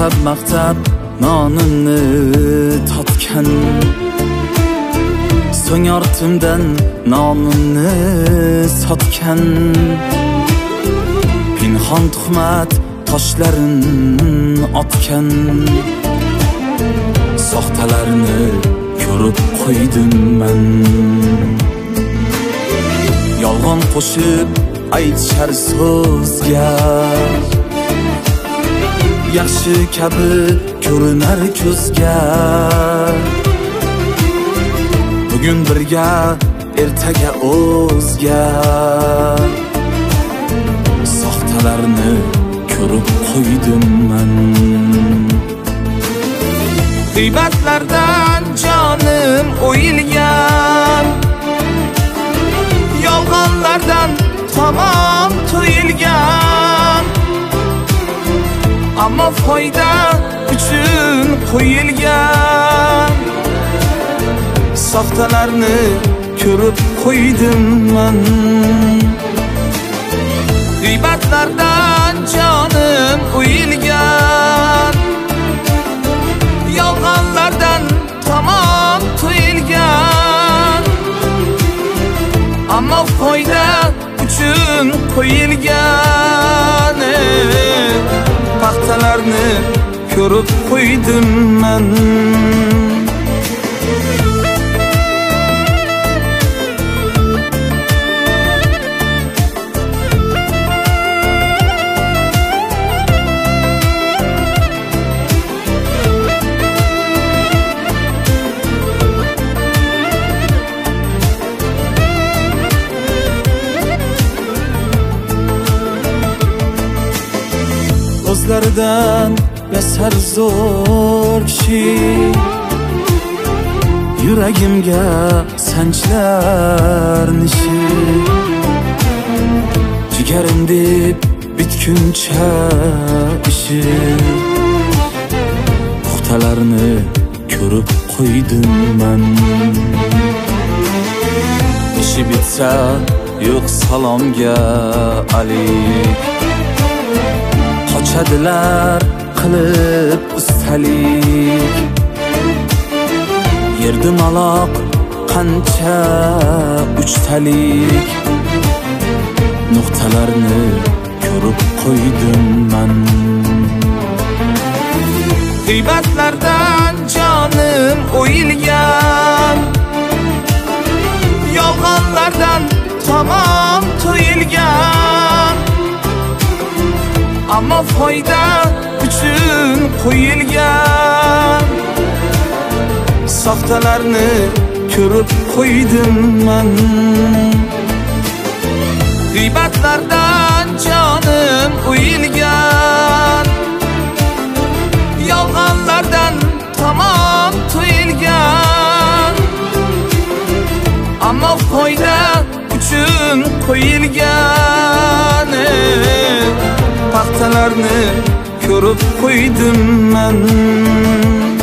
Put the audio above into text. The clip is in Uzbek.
maqtab nonimni totgan, so'ng ortimdan nomimni sotgan, pinhon tuhmat toshlarin otgan, soxtalarni ko'rib qo'ydim men. Yolg'on qo'shib aytishar so'zga, yaxshi kabi ko'rinar ko'zga. Bugun birga, ertaga o'zga, soxtalarni ko'rib qo'ydim men. G'iybatlardan jonim o'yilgan, yolg'onlardan tamom to'yilgan, ammo foyda uchun qo'yilgan, soxtalarni ko'rib qo'ydim men. G'iybatlardan jonim o'yilgan, yolg'onlardan tamom to'yilgan, ammo foyda uchun qo'yilgan, paxtalarni ko'rib qo'ydim men. Ko'zlaridan yasar zo'r kishi, yuragimga sanchlar nishi. Jigarim deb bitguncha ishi, puxtalarni ko'rib qo'ydim men. Ishi bitsa yo'q salomga alik, qochadilar qilib ustalik. Yerdi maloq qancha uchtalik, nuqtalarni ko'rib qo'ydim men. G'iybatlardan jonim o'yilgan, yolg'onlardan tamom to'yilgan, ammo foyda uchun qo'yilgan, soxtalarni ko'rib qo'ydim men. G'iybatlardan jonim o'yilgan, yolg'onlardan tamom to'yilgan, ammo foyda uchun qo'yilgan, paxtalarni ko'rib qo'ydim men.